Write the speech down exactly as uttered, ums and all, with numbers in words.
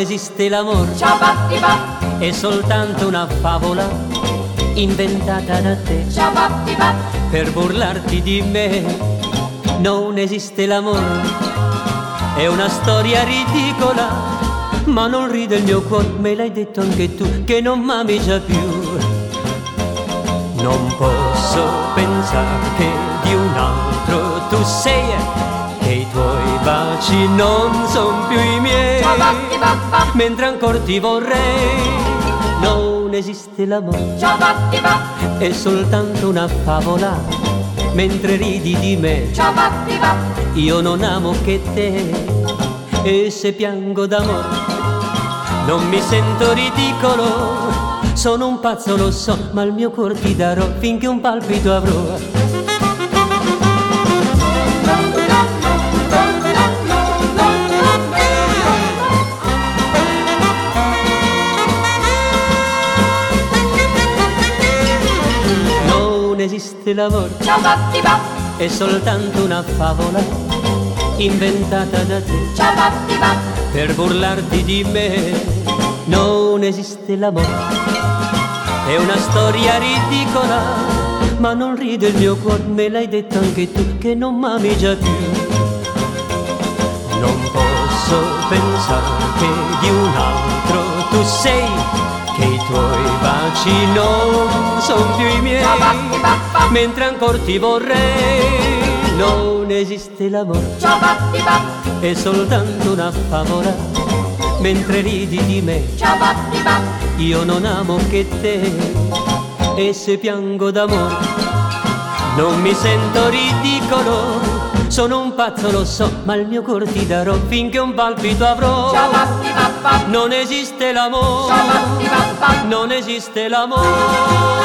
esiste l'amore, è soltanto una favola inventata da te per burlarti di me. Non esiste l'amore, è una storia ridicola, ma non ride il mio cuore, me l'hai detto anche tu, che non m'ami già più. Non posso pensare che di un altro tu sei, che i tuoi baci non son più i miei, mentre ancora ti vorrei. Non esiste l'amore, è soltanto una favola, mentre ridi di me, io non amo che te. E se piango d'amore non mi sento ridicolo, sono un pazzo lo so, ma il mio cuore ti darò finché un palpito avrò. Non esiste l'amore, è soltanto una favola inventata da te per burlarti di me. Non esiste l'amore, è una storia ridicola, ma non ride il mio cuore, me l'hai detto anche tu, che non m'ami già più. Non posso pensare che di un altro tu sei, che i tuoi baci non son più i miei, mentre ancora ti vorrei. Non esiste l'amore, è soltanto una favola, mentre ridi di me, io non amo che te. E se piango d'amore non mi sento ridicolo, sono un pazzo lo so, ma il mio cuore ti darò finché un palpito avrò. Non esiste l'amore, non esiste l'amore.